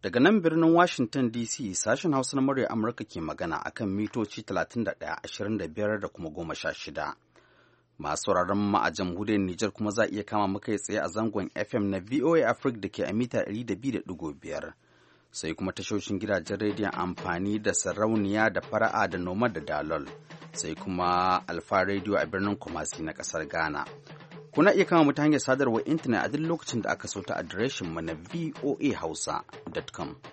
Daga nan birnin Washington DC sashen Hausa na murya Amurka ke magana akan mitoci 31, 25 da kuma 16. Masu sauraron mu a jamhuriyar Nijar kuma za a iya kama mu kai tsaye a zangon FM na VOA Africa da ke a mita 102.5. Sai kuma tashoshin gidajen rediyon amfani da sarauniya da fara'a da noma da dalol. Sai kuma Alfa Radio a birnin Kumasi na ƙasar Ghana. Kuna iya kama mu ta hanyar sadarwar intanet a duk lokacin da aka so ta adireshin mu na voahausa.com.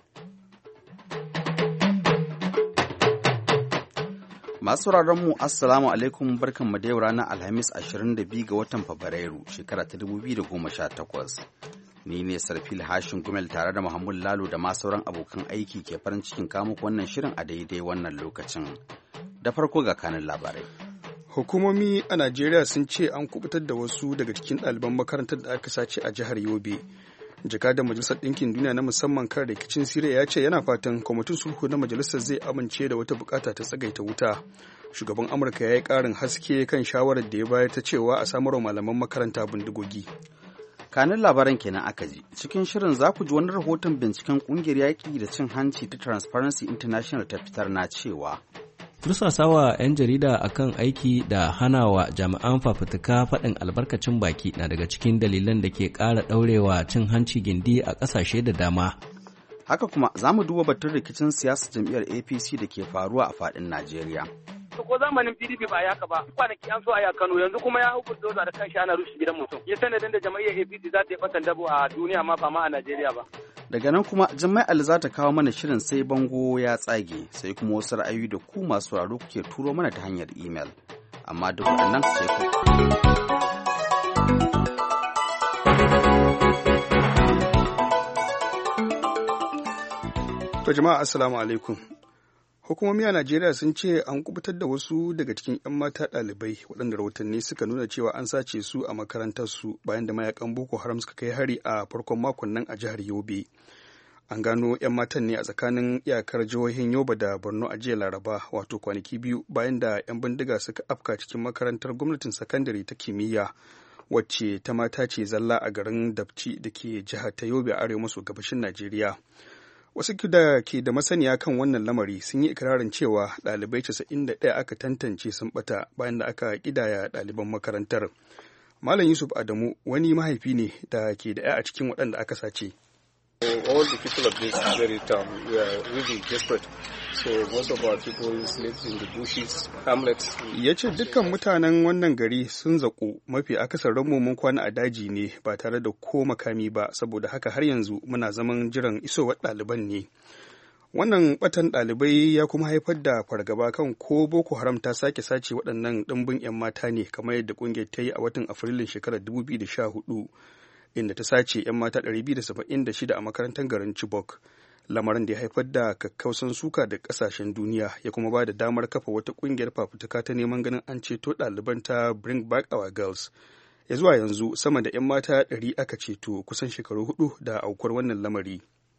Masu mu Assalamu alaikum barkanmu da yau ranar Alhamis 22 ga watan Fabrairu shekara ta 2018. Ni ne Sarfil Hashin Gumel tare da Muhammad Lalo da ma sauran abokan aiki ke farin cikin kamuku wannan shirin a daidai wannan lokacin. Da farko ga kanin labarai. Hukumomi a Najeriya sun ce an kubutar da wasu daga cikin ɗaliban makarantar da aka sace a jihar Yobe. Jakadan Majalisar Ɗinkin Duniya na musamman kan rikicin Siriya ya ce yana fatan kwamitin sulhu na majalisar zai amince da wata bukata ta tsagaita wuta. Shugaban Amurka ya yi ƙarin haske kan shawarar da ya bayar ta cewa a samarwa malaman makaranta bindigogi. Kanin labaran kenan aka ji. Cikin shirin za ku ji wani rahoton binciken ƙungiyar yaƙi da cin hanci ta Transparency International ta fitar na cewa tursasawa 'yan jarida akan aiki da hanawa jami'an fafutuka faɗin albarkacin baki na daga cikin dalilan da ke ƙara ɗaurewa cin hanci gindi a ƙasashe da dama. Haka kuma za mu duba batun rikicin siyasar jam'iyyar APC da ke faruwa a faɗin Najeriya. Ko zamanin PDP ba ya ba kwanaki an so a Kano yanzu kuma ya hukunta da kanshi ana rushe gidan mutum. Ya sanadin da jam'iyyar APC za ta yi fatan dabo a duniya ma ba ma a Najeriya ba. Daga nan kuma Jummai Ali za ta kawo mana shirin sai bango ya tsage sai kuma wasu ra'ayoyi da ku masu sauraro kuke turo mana ta hanyar imel. Amma duk waɗannan sai ku. To jama'a assalamu alaikum. Hukumomi a Najeriya sun ce an kubutar da wasu daga cikin 'yan mata ɗalibai waɗanda rahotanni suka nuna cewa an sace su a makarantarsu bayan da mayakan Boko Haram suka kai hari a farkon makon nan a jihar Yobe. An gano 'yan matan ne a tsakanin iyakar jihohin Yobe da Borno a jiya Laraba, wato kwanaki biyu bayan da 'yan bindiga suka afka cikin makarantar gwamnatin sakandare ta kimiyya wacce ta mata ce zalla a garin Dabci da ke jihar ta Yobe a arewa maso gabashin Najeriya. Wasu da ke da masaniya kan wannan lamari sun yi ikirarin cewa ɗalibai 91 aka tantance sun ɓata bayan da aka ƙidaya ɗaliban makarantar. Malam Yusuf Adamu wani mahaifi ne da ke da 'ya a cikin waɗanda aka sace. All the people of this very town we are really desperate. So most of our people live in the bushes, hamlets. Ya ce dukkan mutanen wannan gari sun zaƙu, mafi akasarin mu mun kwana a daji ne ba tare da ko makami ba, saboda haka har yanzu muna zaman jiran isowar ɗaliban ne. Wannan batan ɗalibai ya kuma haifar da fargaba kan ko Boko Haram ta sake sace waɗannan ɗimbin 'yan mata ne kamar yadda ƙungiyar ta yi a watan Afrilun shekarar 2014. Inda ta sace 'yan mata 276 a makarantar garin Chibok, lamarin da ya haifar da kakkausan suka da kasashen duniya ya kuma ba da damar kafa wata kungiyar fafutuka ta neman ganin an ceto ɗaliban ta Bring Back Our Girls. Ya zuwa yanzu sama da 'yan mata 100 aka ceto kusan shekaru 4 da aukuwar wannan lamari.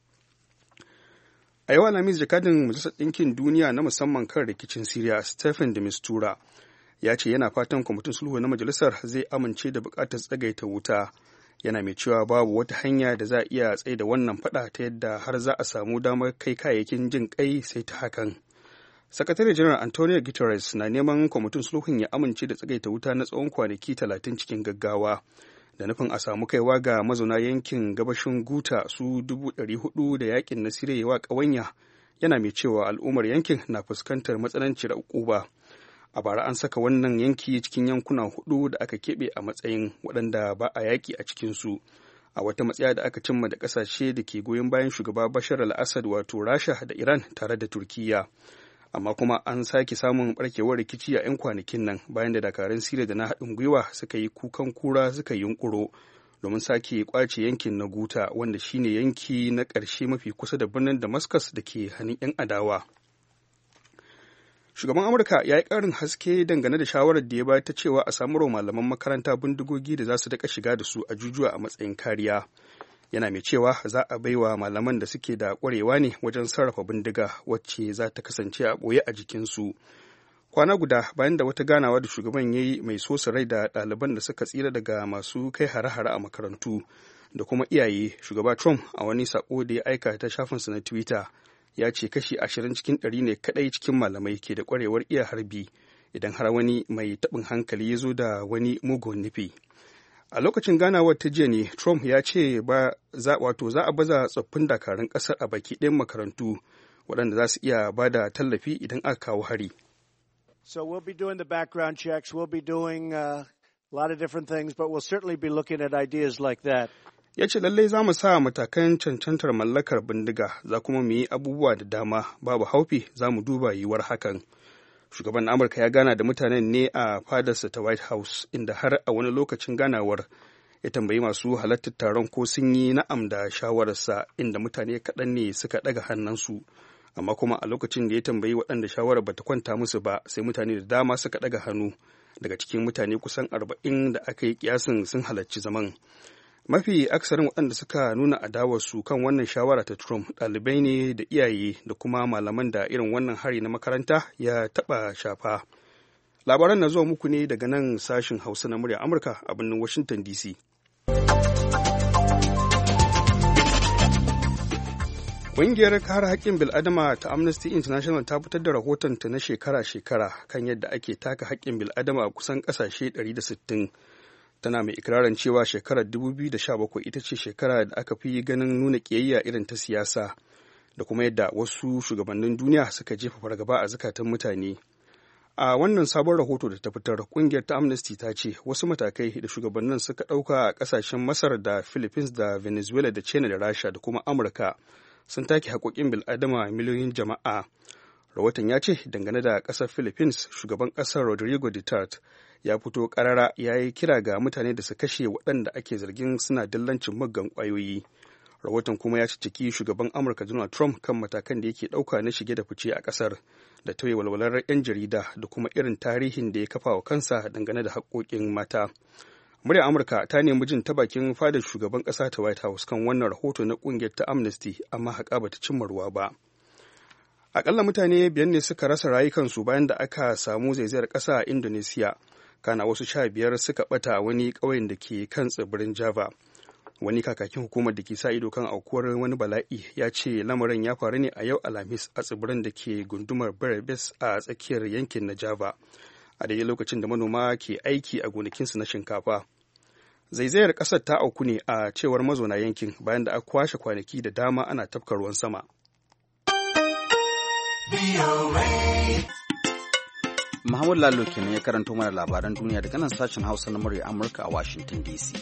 A yau Alhamis, jakadin Majalisar Ɗinkin Duniya na musamman kan rikicin Siriya Stephen de Mistura ya ce yana fatan kwamitin sulhu na majalisar zai amince da buƙatar tsagaita wuta. Yana mai cewa babu wata hanya da za a iya tsaye da wannan fada ta yadda har za a samu damar kai kayayyakin jin kai sai ta hakan. Sakatare Janar Antonio Guterres na neman kwamitin sulhun ya amince da tsagaita wuta na tsawon kwanaki 30 cikin gaggawa, da nufin a samu kaiwa ga mazauna yankin gabashin Guta su 400,000 da yakin na Siriya wa ƙawanya. Yana mai cewa al'ummar yankin na fuskantar matsananciyar uquba. A bara an saka wannan yanki cikin yankuna 4 da aka keɓe a matsayin waɗanda ba a yaƙi a cikinsu, a wata matsaya da aka cimma da ƙasashe da ke goyon bayan shugaba Bashar al-Assad wato Rasha da Iran tare da Turkiyya. Amma kuma an sake samun ɓarkewar rikici a 'yan kwanakin nan bayan da dakarun Siriya da na haɗin gwiwa suka yi kukan kura suka yunƙuro domin sake ƙwace yankin na Guta, wanda shine yanki na ƙarshe mafi kusa da birnin Damascus da ke hannun 'yan adawa. Shugaban Amurka ya yi ƙarin haske dangane da shawarar da ya bayar ta cewa a samarwa malaman makaranta bindigogi da za su daƙa shiga da su a jujuwa a matsayin kariya. Yana mai cewa za a baiwa malaman da suke da ƙwarewa ne wajen sarrafa bindiga wacce za ta kasance a ɓoye a jikinsu. kwana guda bayan da wata ganawa da shugaban ya yi mai sosa rai da ɗaliban da suka tsira daga masu kai hare-hare a makarantu da kuma iyaye. Shugaba Trump a wani sako da ya aika ta shafinsa na Twitter ya ce kashi 20 cikin 100 ne kadai cikin malamai ke da ƙwarewar iya harbi idan har wani mai taɓin hankali ya zo da wani mugun nufi. A lokacin ganawar ta jiya ne Trump ya ce za a baza tsoffin dakarun ƙasar a baki ɗayan makarantu waɗanda za su iya ba da tallafi idan aka kawo hari. So we'll be doing the background checks, we'll be doing a lot of different things, but we'll certainly be looking at ideas like that. Ya ce lallai za mu sa matakan cancantar mallakar bindiga, za kuma mu yi abubuwa da dama, babu haufi za mu duba yiwuwar hakan. Shugaban Amurka ya gana da mutanen ne a fadarsa ta White House, inda har a wani lokacin ganawar ya tambayi masu halartar taron ko sun yi na'am da shawararsa, inda mutane kaɗan ne suka ɗaga hannunsu. Amma kuma a lokacin da ya tambayi waɗanda shawarar bata kwanta musu ba, sai mutane da dama suka ɗaga hannu. Daga cikin mutane kusan 40 da aka yi kiyasin sun halarci zaman. Mafi aksarin waɗanda suka nuna adawarsu kan wannan shawara ta Trump ɗalibai ne da iyaye da kuma malaman da irin wannan hari na makaranta ya taɓa shafa. Labaran na zuwa muku ne daga nan sashin Hausa na murya Amurka a birnin Washington DC. Ƙungiyar kare haƙƙin bil'adama ta Amnesty International ta fitar da rahotonta na shekara-shekara kan yadda ake taka haƙƙin bil'adama a kusan ƙasashe 160. Tana mai ikirarin cewa shekarar 2017 ita ce shekara da aka fi ganin nuna ƙiyayya irin ta siyasa da kuma yadda wasu shugabannin duniya suka jefa fargaba a zukatan mutane. A wannan sabon rahoto da ta fitar, ƙungiyar ta Amnesty ta ce wasu matakai da shugabannin suka ɗauka a ƙasashen Masar da Philippines da Venezuela da China da Rasha da kuma Amurka sun take haƙoƙin bil'adama miliyoyin jama'a. Rahoton ya ce dangane da ƙasar Philippines, shugaban ƙasar Rodrigo Duterte ya fito ƙarara ya yi kira ga mutane da su kashe waɗanda ake zargin suna dillancin muggan ƙwayoyi. Rahoton kuma ya ciki shugaban Amurka Donald Trump kan matakan da yake ɗauka na shige da fice a ƙasar da tauye walwalar 'yan jarida da kuma irin tarihin da ya kafa wa kansa dangane da haƙoƙin mata. Muryar Amurka ta nemi jin ta bakin fadar shugaban ƙasa ta White House kan wannan rahoto na ƙungiyar ta Amnesty, amma haƙa bata cimma ruwa ba. Aƙalla mutane 5 ne suka rasa rayukansu bayan da aka samu zaizayar ƙasa a Indonesia, kana wasu 15 suka ɓata wani ƙauyen da ke kan tsibirin Java. Wani kakakin hukumar da ke sa ido kan aukuwar wani bala'i ya ce lamarin ya faru ne a yau Alhamis a tsibirin da ke gundumar Berbes a tsakiyar yankin na Java, a daidai lokacin da manoma ke aiki a gonakinsu na shinkafa. Zaizayar ƙasar ta auku ne a cewar mazauna yankin bayan da aka kwashe kwanaki da dama ana tafka ruwan sama. Muhammad Lalo kenan ya karanto mana labaran duniya daga nan sashen Hausa na murya Amurka a Washington DC.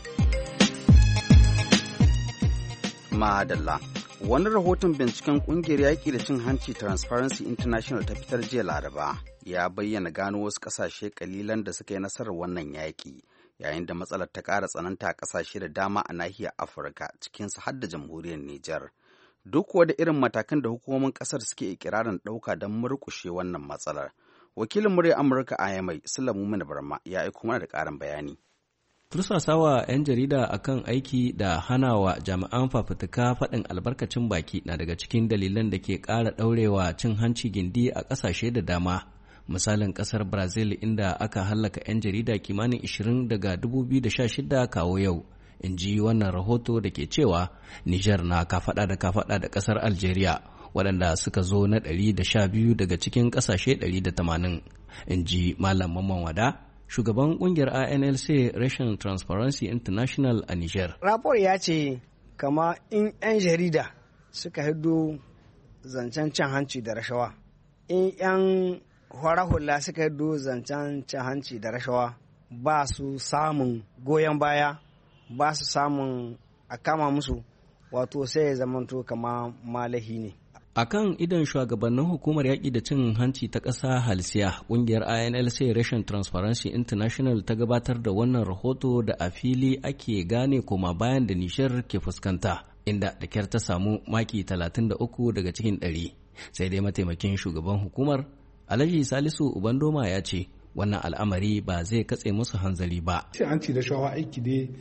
Madalla. Wani rahoton binciken kungiyar yaƙi da cin hanci Transparency International ta fitar jiya Laraba ya bayyana gano wasu ƙasashe ƙalilan da suka yi nasarar wannan yaƙi, yayin da matsalar ta ƙara tsananta a ƙasashe da dama a nahiyar Afirka, cikinsu har da jamhuriyar Nijar. Duk kuwa da irin matakan da hukumomin ƙasar suke ikirarin ɗauka don murƙushe wannan matsalar. Wakilin muryar Amurka a Yamai, Sulamu Mana Barma, ya aiko mana da ƙarin bayani. Tursasawa 'yan jarida akan aiki da hanawa jami'an fafutuka faɗin albarkacin baki na daga cikin dalilan da ke ƙara ɗaurewa cin hanci gindi a ƙasashe da dama. Misalin ƙasar Brazil, inda aka hallaka 'yan jarida kimanin 20 daga 2016 kawo yau, in ji wannan rahoto da ke cewa Nijar na kafaɗa da ƙasar Algeria, waɗanda suka zo na 112 daga cikin ƙasashe 180, in ji Malam Mamman Wada, shugaban kungiyar ANLC Rashin Transparency International a Niger. Rapor ya ce kama in 'yan jarida suka hiddo zancen cin hanci da rashawa, in 'yan hula suka hiddo zancen cin hanci da rashawa, ba su samun goyon baya, ba su samun a kama musu, wato sai ya zamanto kama malahi ne. A kan idan shugabannin hukumar yaƙi da cin hanci ta ƙasa halsiya, ƙungiyar INLC Rashin Transparency International ta gabatar da wannan rahoto da a fili ake gane koma bayan da Nishar ke fuskanta, inda da kyar ta samu maki 33 daga cikin 100. Sai dai mataimakin shugaban hukumar, Alhaji Salisu Ubandoma ya ce, wannan al'amari ba zai katse musu hanzari ba. Cin hanci da shawa aiki ne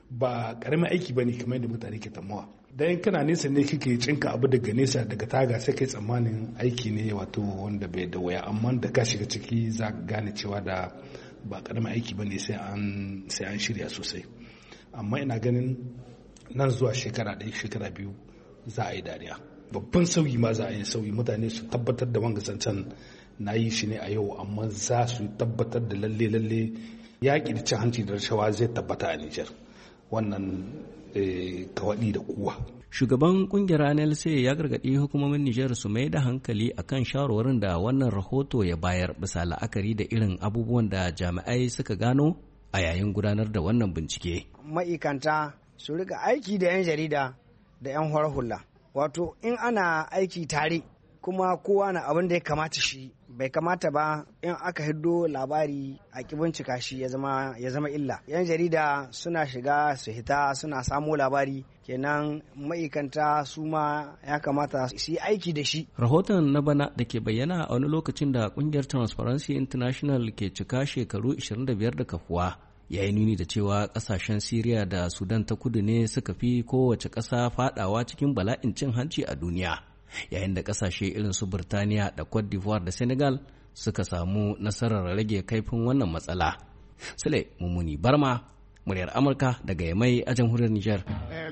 ba karamin aiki bane kamar yadda mutane ke tamawa. Dan kana nesa ne kike cinka abu daga nesa daga taga sai kai tsammanin aiki ne wato wanda bai da waya, amma da ka shiga ciki za ka gane cewa da ba karamin aiki bane sai an shirya sosai. Amma ina ganin nan zuwa shekara 1 shekara 2 za a yi dariya. Babban sauyi ma za a yi sauyi, mutane su tabbatar da wanga zancen na yi shi ne a yau, amma za su tabbatar da lalle yaƙi da cin hanci da rashawa zai tabbata a Nijar. Wannan kawaɗi da kuwa. Shugaban kungiyar NLC ya gargaɗi hukumomin Nijar su mai da hankali akan shawarwarin da wannan rahoto ya bayar bisa la'akari da irin abubuwan da jami'ai suka gano a yayin gudanar da wannan bincike. Ma'aikanta su rika aiki da 'yan jarida da 'yan hula. Wato in ana aiki tare kuma kowa na abin da ya kamata shi, bai kamata ba in aka hiddo labari a ki bincika shi ya zama illa. 'Yan jarida suna shiga su hita suna samo labari, kenan ma'aikanta su ma ya kamata su yi aiki da shi. Rahoton na bana da ke bayyana a wani lokacin da kungiyar Transparency International ke cika shekaru 25 da kafuwa ya yi nuni da cewa kasashen Siriya da Sudan ta kudu ne suka fi kowace ƙasa fadawa cikin bala'in cin hanci a duniya, yayin da kasashe irin su Birtaniya da Cote d'Ivoire da Senegal suka samu nasarar rage kaifin wannan matsala. Sule Mummuni Barma, muryar Amurka daga Yamai a jamhuriyar Nijar.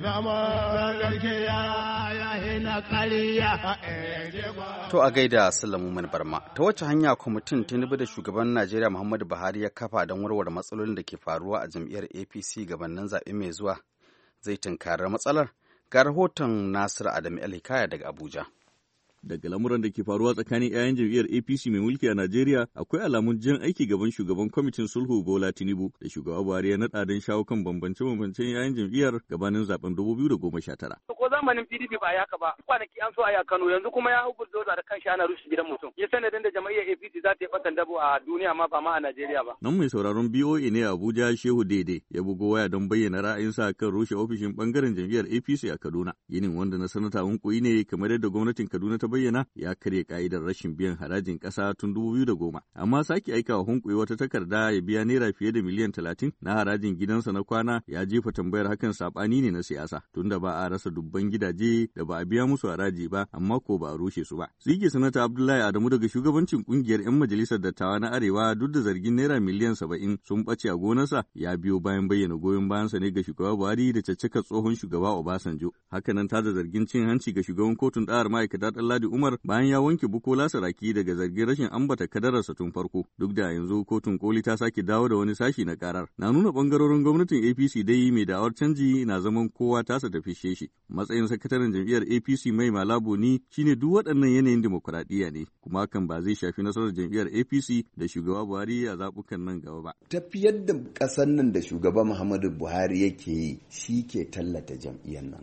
To a gaida Sule Mummuni Barma, ta wace hanya kwamitin Tinubu da shugaban Najeriya Muhammadu Buhari ya kafa don warware matsalolin da ke faruwa a jam'iyyar APC gabanin zaɓe mai zuwa zai tunkarar matsalar? Ga rahoton Nasiru Adamu El-Hikaya daga Abuja. Daga lamuran da ke faruwa tsakanin 'ya'yan jam'iyyar APC mai mulki a Najeriya, akwai alamun jan aiki gaban shugaban kwamitin sulhu Bola Tinubu da shugaba Buhari ya naɗa don shawo kan bambance-bambancen 'ya'yan jam'iyyar gabanin zaben 2019. Ko zamanin PDP ba yaka ba, kwanaki an so a Kano, yanzu kuma ya bulldozer da kanshi ana rushe gidan mutum. Ya sanadin da jam'iyyar APC za ta yi fatan dabo a duniya ma ba ma a Najeriya ba. Nan mai sauraron BOA ne a Abuja Shehu Dede ya bugo waya don bayyana ra'ayinsa kan rushe ofishin bangaren jam'iyyar APC a Kaduna. Ginin wanda na sanata Hunkuyi ne kamar yadda gwamnatin Kaduna ta bayyana ya karya ka'idar rashin biyan harajin ƙasa tun 2010, amma sake aikawa Hunkuyi wata takarda ya biya naira fiye da miliyan 30 na harajin gidansa na kwana ya jefa tambayar hakan sabani ne na siyasa, tunda ba a rasa dubban gidaje da ba a biya musu haraji ba amma ko ba a rushe su ba. Sige sanata Abdullahi Adamu daga shugabancin kungiyar 'yan majalisar dattawa na Arewa duk da zargin naira miliyan 70 sun ɓace a gonarsa ya biyo bayan bayyana goyon bayansa ne ga shugaba Buhari da caccakar tsohon shugaba Obasanjo. Hakanan ta da zargin cin hanci ga shugaban kotun ɗa'ar ma'aikata Ɗanladi Umar bayan ya wanke Bukola Saraki daga zargin rashin ambata kadararsa tun farko, duk da yanzu kotun koli ta sake dawo da wani sashi na karar. Na nuna bangarorin gwamnatin APC dai mai da'awar canji na zaman kowa tasa ta fishe shi. Matsayin sakataren jam'iyyar APC Mai Malabo ni shine duk waɗannan yanayin dimokuraɗiyya ne, kuma hakan ba zai shafi nasarar jam'iyyar APC da shugaba Buhari a zaɓukan nan gaba ba. Tafiyar da ƙasar nan da shugaba Muhammadu Buhari yake yi shi ke tallata jam'iyyar nan.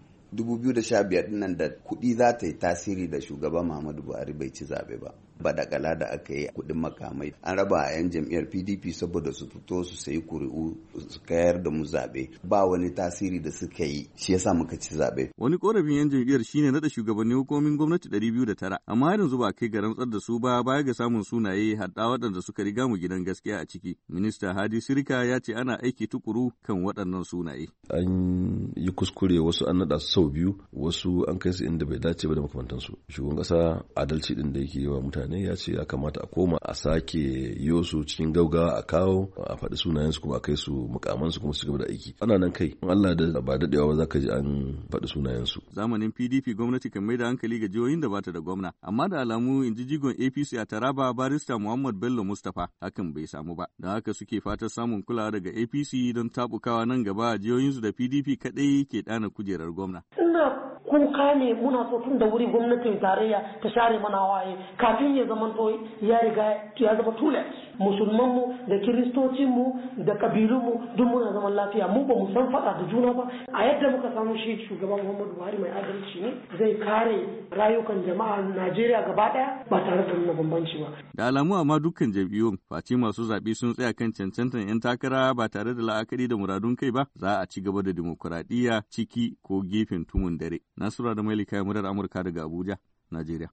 2015 nan da kuɗi za ta yi tasiri da shugaba Muhammadu Buhari bai ci zaɓe ba. Badakala da aka yi kuɗin makamai an raba a 'yan jam'iyyar PDP saboda su fito su sayi kuri'u su kayar da mu zaɓe, ba wani tasiri da suka yi, shi yasa muka ci zaɓe. Wani korafin 'yan jam'iyyar shine naɗa shugabannin hukumomin gwamnati 209, amma har yanzu ba kai ga rantsar da su ba baya ga samun sunaye hadda waɗanda suka riga mu gidan gaskiya a ciki. Minista Hadi Sirika ya ce ana aiki tukuru kan waɗannan sunaye. An yi kuskure, wasu an naɗa su sau biyu, wasu an kai su inda bai dace ba da makamantansu. Shugaban ƙasa adalci ɗin da yake yi wa mutane ya ce ya kamata a koma a sake yiwo su cikin gaugawa a kawo a faɗi sunayensu kuma a kai su mukamansu kuma su gaba da aiki. Ana nan kai in Allah da ba daɗewa ba za ka ji an faɗi sunayensu. Zamanin PDP gwamnati kan mai da hankali ga jihohin da bata da gwamna, amma da alamu in ji jigon APC a Taraba barista Muhammad Bello Mustapha hakan bai samu ba. Don haka suke fatan samun kulawa daga APC don tabukawa nan gaba a jihohinsu da PDP kaɗai ke ɗana kujerar gwamna. Kuka ne muna so tun da wuri gwamnatin tarayya ta share mana waye kafin ya zama to ya riga ya zama too late. Musulmanmu da kiristocinmu da kabilunmu duk muna zaman lafiya, mu ba mu san faɗa da juna ba. A yadda muka samu shi shugaban Muhammadu Buhari mai adalci ne, zai kare rayukan jama'a Najeriya gaba ɗaya ba tare da nuna bambanci ba. Da alamu amma dukkan jam'iyyun face masu zaɓe sun tsaya kan cancantar 'yan takara ba tare da la'akari da muradun kai ba, za a ci gaba da dimokuraɗiyya ciki ko gefen tumun dare. Nasura da Mailika murar Amurka daga Abuja, Najeriya.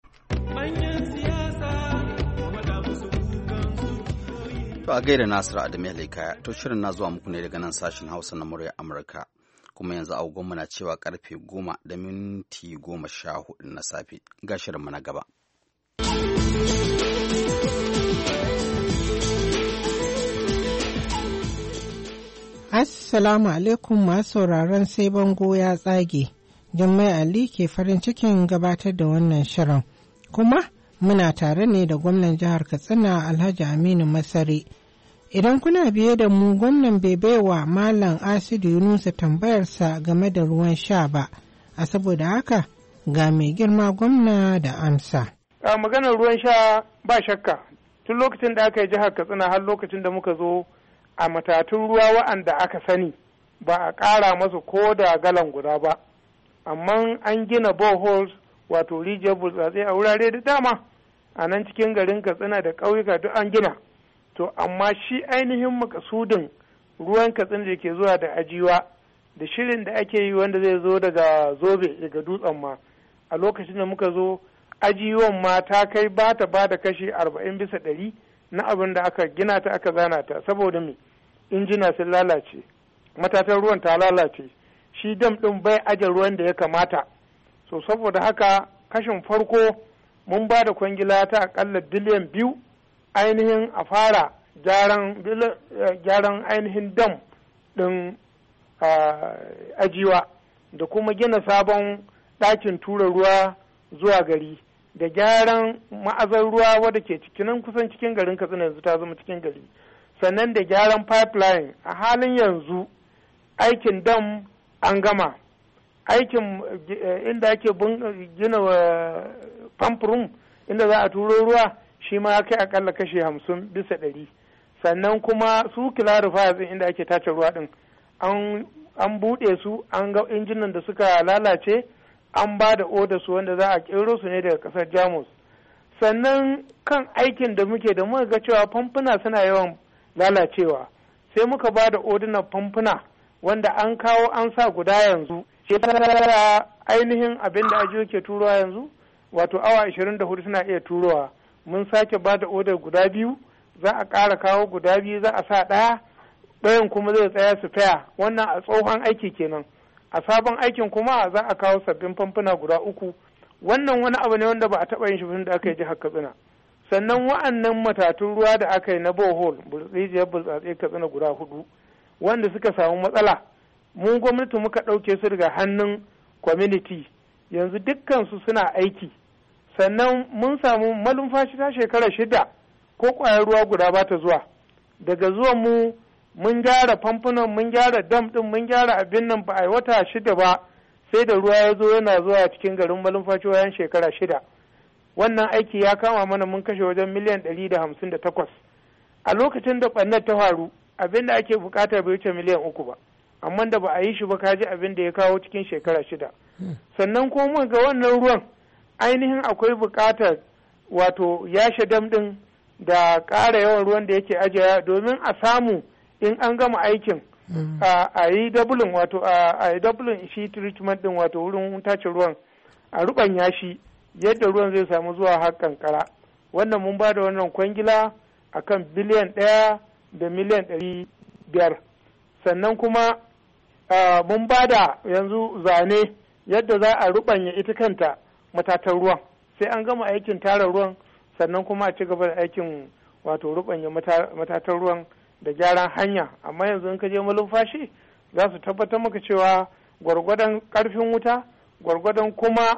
To a gaida Nasiru Adamu Mailika, to shirin na zuwa muku ne daga nan sashen Hausa na muryar Amurka. kuma yanzu agogonmu na cewa karfe 10:14 na safe. Ga shirinmu na gaba. Assalamu alaikum masu sauraron sai bango ya tsage. Jummai Ali ke farin cikin gabatar da wannan shirin. Kuma muna tare ne da gwamnan jihar Katsina Alhaji Aminu Masari. Idan kuna biye da mu, gwamnan bai baiwa Malam Asidu Yunusa tambayarsa game da ruwan sha ba, a saboda haka ga mai girma gwamna da amsa. A maganar ruwan sha ba shakka, tun lokacin da aka yi jihar Katsina har lokacin da muka zo a matatun ruwa wa'anda aka sani ba a ƙara masu ko da galan guda ba, amma an gina boreholes wato rijiyar burtsatse a wurare da dama a nan cikin garin Katsina da ƙauyuka duk an gina. To amma shi ainihin makasudin ruwan Katsina da ke zuwa da ajiwa da shirin da ake yi wanda zai zo daga Zobe daga dutsen ma, a lokacin da muka zo ajiwan ma ta kai ba ta ba da kashi 40% na abin da aka gina ta aka zana ta, saboda me injina sun lalace, matatan ruwan ta lalace, shi dam ɗin bai aje ruwan da ya kamata. So saboda haka kashin farko mun ba da kwangila ta akalla biliyan 2 ainihin a fara gyaran ainihin dam ɗin ajiwa da kuma gina sabon ɗakin tura ruwa zuwa gari da gyaran ma'azar ruwa wadda ke cikin kusan cikin garin Katsina yanzu ta zama cikin gari, sannan da gyaran pipeline. A halin yanzu aikin dam an gama, aikin inda ake gina pump room inda za a turo ruwa shi ma kai akalla kashi 50%, sannan kuma su clarifiers inda ake tace ruwa din an buɗe su, an ga injinan da suka lalace, an ba da oda su wanda za a kero su ne daga ƙasar Jamus. Sannan kan aikin da muke da muka ga cewa famfuna suna yawan lalacewa, sai muka ba da odunan famfuna wanda an kawo an sa guda yanzu, shekara ainihin abin da ajiyo ke turowa yanzu wato awa 24 suna iya turowa. Mun sake ba da odar guda 2, za a ƙara kawo guda 2, za a sa ɗayan kuma zai tsaya su faya. Wannan a tsohon aiki kenan. A sabon aikin kuma za a kawo sabbin famfuna guda 3. Wannan wani abu ne wanda ba a taɓa yin shi da aka yi jihar Katsina. Sannan wa'annan matatun ruwa da aka yi na bohol rijiyar burtsatse Katsina guda 4 wanda suka samu matsala, mun gwamnati muka ɗauke su daga hannun community, yanzu dukkansu suna aiki. Sannan mun samu malumfashi ta shekara 6 ko ƙwayar ruwa guda ba ta zuwa. Daga zuwan mu mun gyara famfunan, mun gyara dam ɗin, mun gyara abin nan, ba a yi wata 6 ba sai da ruwa ya zo yana zuwa cikin garin malumfashi wayan shekara 6. Wannan aiki ya kama mana, mun kashe wajen miliyan 158. A lokacin da ɓannar ta faru abin da ake bukata bai wuce miliyan 3 ba, amma da ba a yi shi ba kaji abin da ya kawo cikin shekara 6. Sannan kuma ga wannan ruwan ainihin akwai bukatar wato yashe dam ɗin da ƙara yawan ruwan da yake ajiya domin a samu in an gama aikin a yi dabulin, wato a yi dabulin shi treatment din, wato wurin tace ruwan a rubanya shi yadda ruwan zai samu zuwa har kankara. Wannan mun ba da wannan kwangila akan biliyan 1 da miliyan 500. Sannan kuma mun ba da yanzu zane yadda za a rubanya ita kanta matatan ruwan, sai an gama aikin tara ruwan sannan kuma a ci gaba da aikin wato rubanya matatan ruwan da gyaran hanya. Amma yanzu in ka je malumfashi za su tabbatar maka cewa gwargwadon karfin wuta, gwargwadon kuma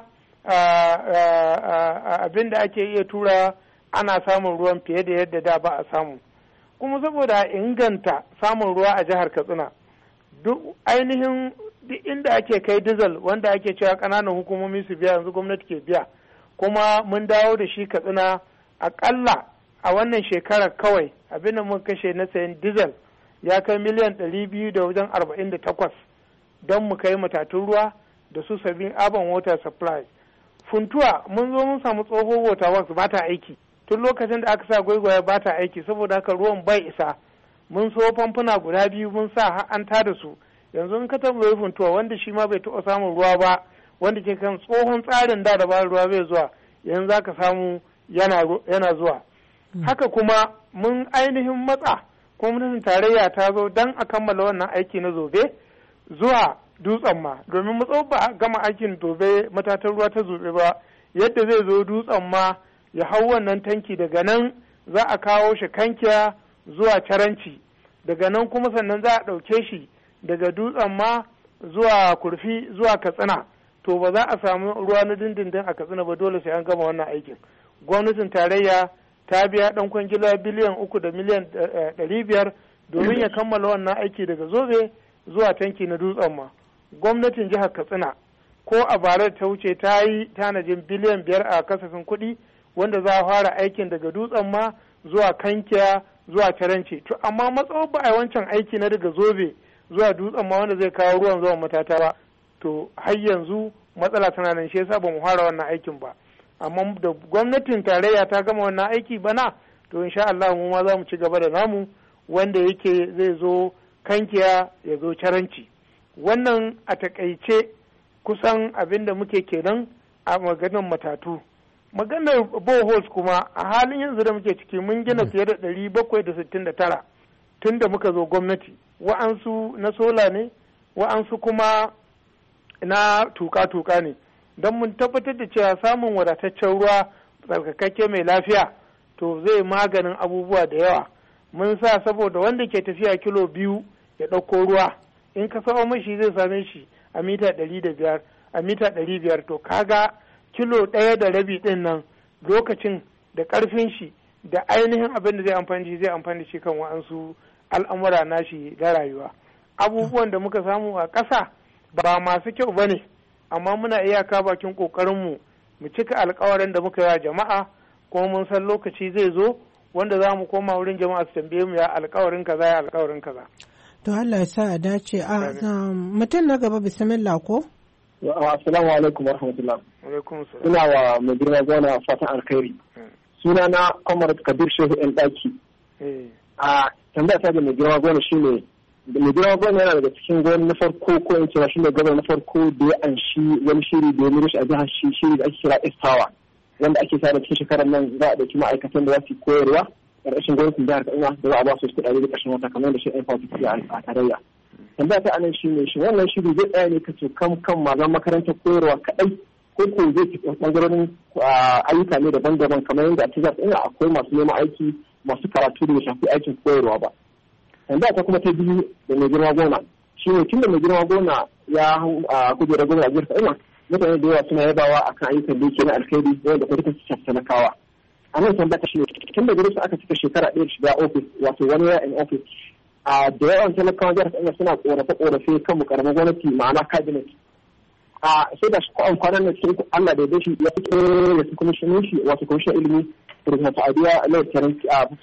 abin da ake iya tura, ana samun ruwan fiye da yadda da ba a samu. Kuma saboda inganta samun ruwa a jihar Katsina, duk ainihin duk inda ake kai dizal wanda ake cewa ƙananan hukumomi su biya, yanzu gwamnati ke biya. Kuma mun dawo da shi Katsina akalla a wannan shekarar kawai abin da muka kashe na sayan dizal ya kai miliyan 248 don mu kai matatun ruwa da su sabbin urban water supply. Funtuwa mun zo mun samu tsohon water works ba ta aiki, tun lokacin da aka sa gwaigwaya ba ta aiki, saboda haka ruwan bai isa. Mun so famfuna guda 2 mun sa an tada su, yanzu in ka tambayi Funtuwa wanda shi ma bai taɓa samun ruwa ba, wanda ke kan tsohon tsarin da ba ruwa bai zuwa, yanzu za ka samu yana zuwa. Haka kuma mun ainihin matsa, gwamnatin tarayya ta zo don a kammala wannan aiki na Zobe zuwa dutsen ma, domin matsawar ba gama aikin dobe matatar ruwa ta zobe ba, yadda zai zo dutsen ma ya hau wannan tanki, daga nan za a kawo shi Kankiya zuwa Caranci, daga nan kuma sannan za a ɗauke shi daga dutsen ma zuwa Kurfi zuwa Katsina. To ba za a samu ruwa na dindindin a Katsina ba, dole sai an gama wannan aikin. Gwamnatin tarayya ta biya ɗan kwangila biliyan 3 da miliyan 500 domin ya kammala wannan aiki daga Zobe zuwa tanki na dutsen ma. Gwamnatin jihar Katsina ko a bara ta wuce ta yi tanajin biliyan 5 a kasafin kuɗi wanda za a fara aikin daga dutsen ma zuwa Kankiya zuwa Caranci. To amma matsawar ba a wancan aiki na daga Zobe zuwa dutsen ma wanda zai kawo ruwan zuwa matata ba, to har yanzu matsala tana nan, shi yasa ba mu fara wannan aikin ba. Amma da gwamnatin tarayya ta gama wannan aiki bana, to insha Allah mu ma za mu ci gaba da namu wanda yake zai zo Kankiya ya zo Caranci. Wannan a takaice kusan abin da muke kenan a maganar matatu. Maganar boreholes kuma a halin yanzu da muke ciki mun gina fiye da 769 tun da muka zo gwamnati. Wa'ansu na sola ne, wa'ansu kuma na tuka-tuka ne. Don mun tabbatar da cewa samun wadataccen ruwa tsarkakakke mai lafiya to zai maganin abubuwa da yawa. Mun sa saboda wanda ke tafiya kilo 2 ya ɗauko ruwa, in ka sawo mashi zai same shi a mita 105, a mita 500, to kaga kilo 1.5 ɗin nan lokacin da ƙarfin shi da ainihin abin da zai amfani shi kan wa'ansu al'amura nashi da rayuwa. Abubuwan da muka samu a ƙasa ba masu kyau ba ne, amma muna iyaka bakin ƙoƙarinmu mu cika alƙawarin da muka yi wa jama'a, kuma mun san lokaci zai zo wanda za mu koma wurin jama'a su tambaye mu ya alƙawarin kaza ya alƙawarin kaza. To Allah ya sa a dace. Mutum na gaba bismillah ko? Assalamu alaikum warahmatullah. Alaikum salam. Ina wa mai girma gona fatan alkhairi. Suna na Umar Kabir Shehu ɗan ɗaki. A tambaya ta da mai girma gona shine mai girma gona yana daga cikin gwamnati na farko ko in cewa shine gwamnati na farko da ya anshi wani shiri da ya miri shi a jihar shiri da ake kira Estawa, wanda ake sa da cikin shekarar nan za a ɗauki ma'aikatan da za su koyarwa ƙarƙashin gwamnatin jihar Kaduna da za a ba su kuɗaɗe da ƙarshen wata kamar da shi ɗan fati a tarayya. Tambaya ta anan shi ne shi wannan shiri zai tsaya ne kace kan malaman makarantar koyarwa kaɗai ko ko zai fi ɓangarorin ayyuka ne daban-daban kamar yadda a cikin ina akwai masu neman aiki masu karatu da ya shafi aikin koyarwa ba. Tambaya ta kuma ta biyu da mai girma gona shi ne tun da mai girma gona ya kujerar gwamna a jihar Kaduna mutane da yawa suna yabawa akan ayyukan da yake na alkhairi wanda kuma take shafi talakawa. A nan tambaya shi ne tun da gurin aka cika shekara ɗaya shiga ofis wato wani year in office da yawan talakawa jihar Kaduna suna korafe kan mukarraman gwamnati ma'ana cabinet. Sai da kwanan na cikin Allah da ya dashi ya fito da su kwamishinan shi wato kwamishinan ilimi da Sa'adiya Lautarin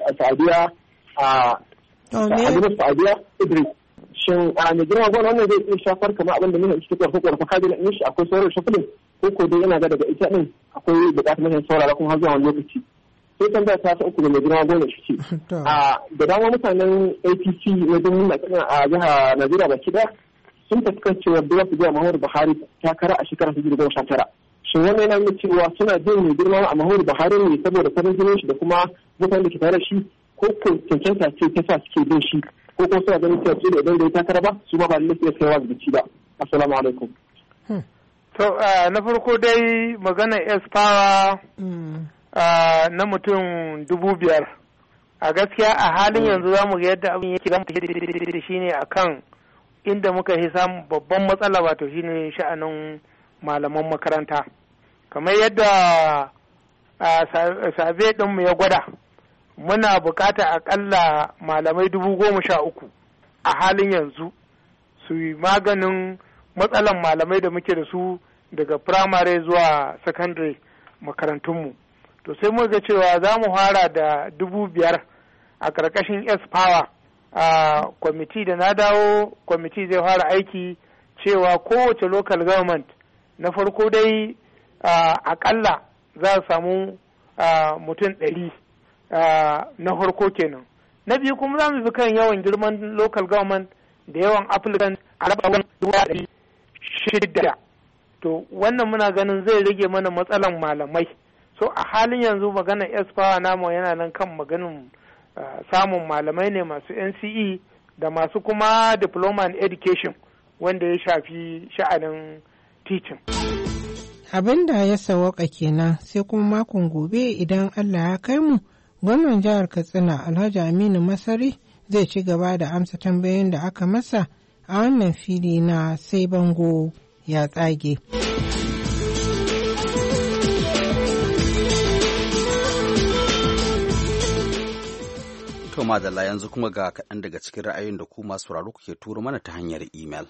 Sa'adiya Idris. Shin mai girma gwamna wannan zai iya shafar kamar abin da nuna cikin korafe cabinet ɗin shi akwai sauran shafulin ko dai yana ga daga ita ɗin akwai buƙatar mutane saurara kuma har zuwa wani lokaci. Sai tambaya ta uku da mai girma gona shi ce da dama mutanen APC wajen nuna kiran a jihar Najeriya baki daya sun fuskanci cewa da su biya Muhammadu Buhari takara a shekarar 2019. Shin wannan yana nuna cewa suna jin mai girma a Muhammadu Buhari ne saboda farin jinin shi da kuma mutanen da ke tare da shi ko cancanta ce ta sa suke bin shi ko kuma suna ganin cewa da idan da ya takara ba su ma ba lalle sai kaiwa zuci ba. Assalamu alaikum. To na farko dai magana S-Power na mutum 5,000 a gaskiya a halin yanzu za mu ga yadda abin yake zama da shi ne a kan inda muka yi samun babban matsala wato shi ne sha'anin malaman makaranta kamar yadda sabe ɗinmu ya gwada muna bukata akalla malamai 13,000 a halin yanzu su yi maganin matsalan malamai da muke da su daga firamare zuwa sakandare makarantunmu. To sai muka ga cewa za mu fara da 5,000 a ƙarƙashin S-Power a kwamiti da na dawo kwamiti zai fara aiki cewa kowace local government na farko dai aƙalla za a samu mutum 100 na farko kenan. Na biyu kuma za mu bi kan yawan girman local government da yawan applicant a raba 600. To wannan muna ganin zai rage mana matsalan malamai. So a halin yanzu maganar S-Power namu yana nan kan maganin samun malamai ne masu NCE da masu kuma diploma in education wanda ya shafi sha'anin titin. Abin da ya sawaka kenan sai kuma makon gobe idan Allah ya kai mu, gwamnan jihar Katsina Alhaji Aminu Masari zai ci gaba da amsa tambayoyin da aka masa a wannan fili na sai bango ya tsage. To madalla yanzu kuma ga kaɗan daga cikin ra'ayoyin da ku masu sauraro kuke turo mana ta hanyar imel.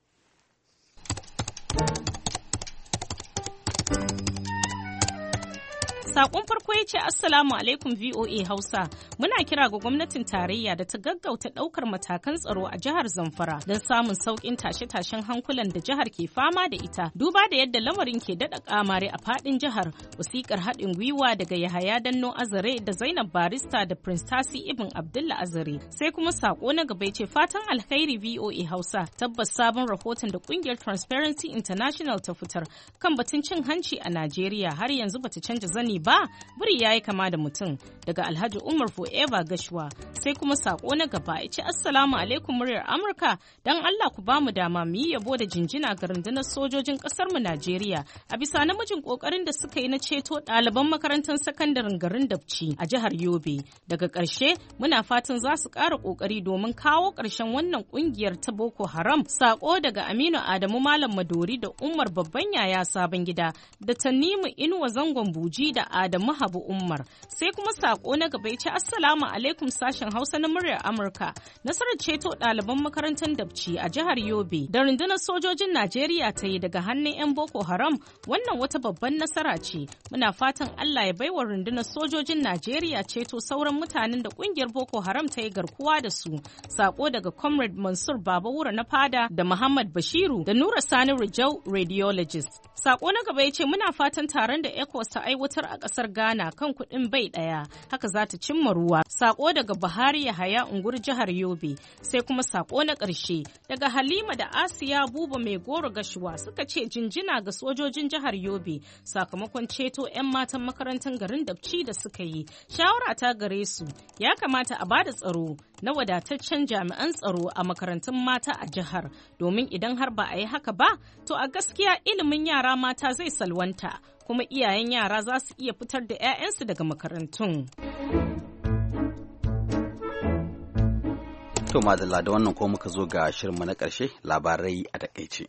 Sakon farko ya ce Assalamu alaikum VOA Hausa. Muna kira ga gwamnatin tarayya da ta gaggauta ɗaukar matakan tsaro a jihar Zamfara don samun sauƙin tashe-tashen hankulan da jihar ke fama da ita. Duba da yadda lamarin ke daɗa ƙamare a faɗin jihar. Wasiƙar haɗin gwiwa daga Yahaya Danno Azare da Zainab Barista da Prince Tasi Ibn Abdullah Azare. Sai kuma sako na gaba ce fatan alkhairi VOA Hausa. Tabbas sabon rahoton da ƙungiyar Transparency International ta fitar kan batun cin hanci a Najeriya har yanzu bata canja zani ba, biri ya yi kama da mutum. Daga Alhaji Umar Forever Gashwa. Sai kuma sako na gaba ya ce Assalamu alaikum muryar Amurka, dan Allah ku bamu dama mu yi yabo da jinjina ga rundunar sojojin kasar mu Najeriya a bisa namijin kokarin da suka yi na ceto ɗaliban makarantar sakandaren garin Dabci a jihar Yobe. Daga ƙarshe muna fatan za su ƙara ƙoƙari domin kawo ƙarshen wannan ƙungiyar ta Boko Haram. Sako daga Aminu Adamu Malam Madori da Umar Babban Yaya Sabon Gida da Tanimu Inuwa Zangon Buji da Adamu Habu Umar. Sai kuma sako na gaba ya ce Assalamu alaikum sashen Hausa na muryar Amurka. Nasarar ceto ɗaliban makarantar Dabci a jihar Yobe da rundunar sojojin Najeriya ta yi daga hannun 'yan Boko Haram, wannan wata babban nasara ce. Muna fatan Allah ya baiwa rundunar sojojin Najeriya ceto sauran mutanen da ƙungiyar Boko Haram ta yi garkuwa da su. Sako daga Comrade Mansur Babawura na Fada da Muhammad Bashiru da Nura Sani Rijau Radiologist. Sako na gaba ya ce muna fatan taron da ECOWAS ta aiwatar a ƙasar Ghana kan kuɗin bai ɗaya haka za ta cimma ruwa. Sako daga Buhari Yahaya Ungur jihar Yobe. Sai kuma sako na ƙarshe daga Halima da Asiya Buba Mai Goro Gashuwa suka ce jinjina ga sojojin jihar Yobe sakamakon ceto 'yan matan makarantar garin Dabci da suka yi. Shawara ta gare su ya kamata a bada tsaro na wadataccen jami'an tsaro a makarantun mata a jihar, domin idan har ba a yi haka ba to a gaskiya ilimin yara mata zai salwanta kuma iyayen yara za su iya fitar da 'ya'yansu daga makarantun. To madalla da wannan ko muka zo ga shirinmu na ƙarshe, labarai a takaice.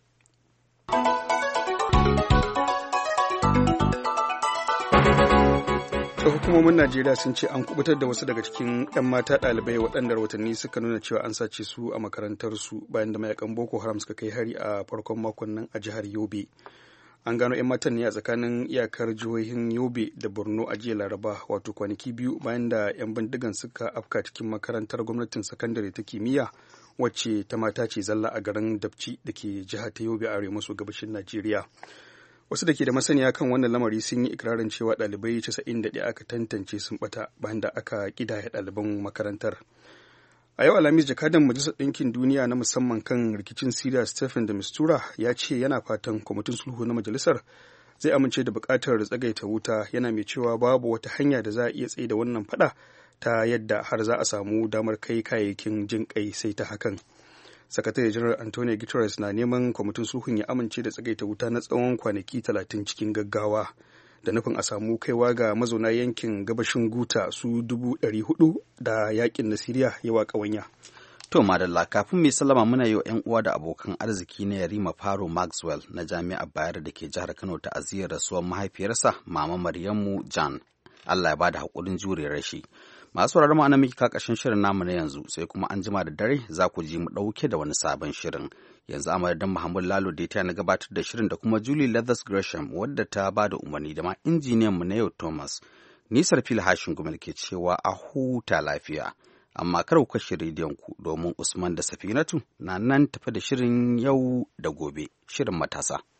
Hukumomin Najeriya sun ce an kubutar da wasu daga cikin 'yan mata ɗalibai waɗanda rahotanni suka nuna cewa an sace su a makarantarsu bayan da mayakan Boko Haram suka kai hari a farkon makon nan a jihar Yobe. An gano 'yan matan ne a tsakanin iyakar jihohin Yobe da Borno a jiya Laraba, wato kwanaki biyu bayan da 'yan bindigan suka afka cikin makarantar gwamnatin sakandare ta kimiyya wacce ta mata ce zalla a garin Dabci da ke jihar ta Yobe a arewa maso gabashin Najeriya. Wasu da ke da masaniya kan wannan lamari sun yi ikirarin cewa ɗalibai 91 aka tantance sun bata bayan da aka ƙidaya ɗaliban makarantar. A yau Alhamis, jakadan Majalisar Ɗinkin Duniya na musamman kan rikicin Siriya Stephen de Mistura ya ce yana fatan kwamitin sulhu na majalisar zai amince da buƙatar tsagaita wuta, yana mai cewa babu wata hanya da za a iya tsaye da wannan fada ta yadda har za a samu damar kai kayayyakin jin kai sai ta hakan. Sakatare Janar Antonio Guterres na neman kwamitin sulhun ya amince da tsagaita wuta na tsawon kwanaki 30 cikin gaggawa da nufin a samu kaiwa ga mazauna yankin gabashin Guta su 400,000 da yakin na Siriya yawa ƙawanya. To madalla, kafin mai sallama muna yi wa 'yan uwa da abokan arziki na Yarima Faro Maxwell na Jami'ar Bayero da ke jihar Kano ta'aziyar rasuwar mahaifiyarsa Mama Maryamu Jan. Allah ya bada haƙurin jure rashi. Masu sauraron mu anan muke ka ƙarshen shirin namu na yanzu, sai kuma an jima da dare za ku ji mu ɗauke da wani sabon shirin. Yanzu a madadin Muhammad Lalo da ya na gabatar da shirin da kuma Julie Leathers Gresham wadda ta ba da umarni da ma injiniyan mu na yau Thomas. Nisar Fil Hashin Gumel ke cewa a huta lafiya. Amma kar ku kashe rediyon ku domin Usman da Safinatu na nan tafi da shirin yau da gobe, shirin matasa.